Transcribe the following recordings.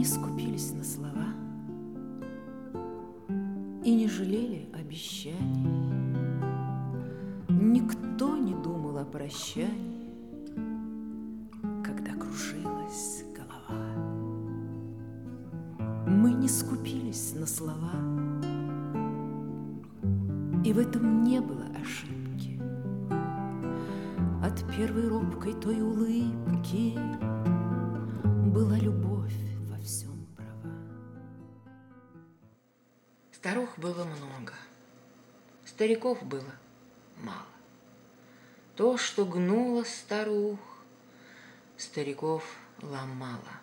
не скупились на слова и не жалели обещаний. Никто не думал о прощании, когда кружилась голова. Мы не скупились на слова, и в этом не было ошибки. От первой робкой той улыбки была любовь во всем права. Старух было много, стариков было мало. То, что гнуло старух, стариков ломало.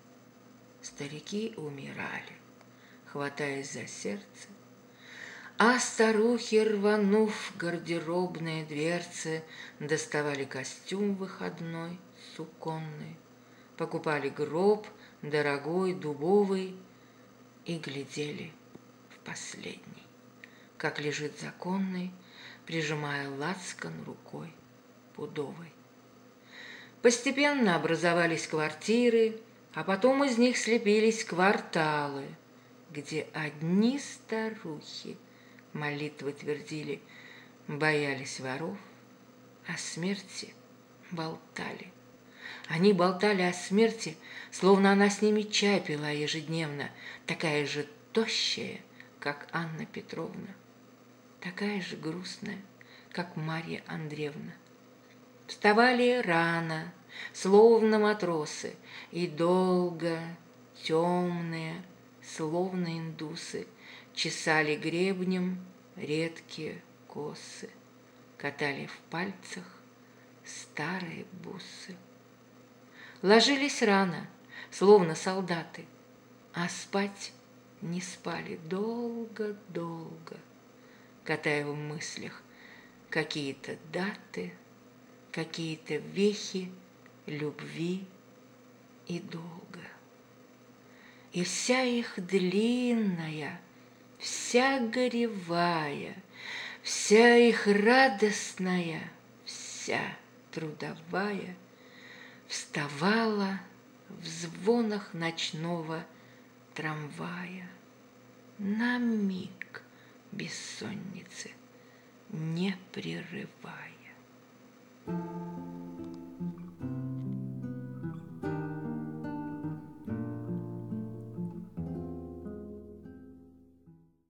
Старики умирали, хватаясь за сердце, а старухи, рванув гардеробные дверцы, доставали костюм выходной, суконный, покупали гроб дорогой, дубовый и глядели в последний, как лежит законный, прижимая лацкан рукой пудовой. Постепенно образовались квартиры, а потом из них слепились кварталы, где одни старухи молитвы твердили, боялись воров, о смерти болтали. Они болтали о смерти, словно она с ними чай пила ежедневно, такая же тощая, как Анна Петровна, такая же грустная, как Марья Андреевна. Вставали рано, словно матросы, и долго, темные, словно индусы, чесали гребнем редкие косы, катали в пальцах старые бусы. Ложились рано, словно солдаты, а спать не спали долго-долго, катая в мыслях какие-то даты, какие-то вехи любви и долга. И вся их длинная, вся горевая, вся их радостная, вся трудовая вставала в звонах ночного трамвая, на миг бессонницы не прерывая.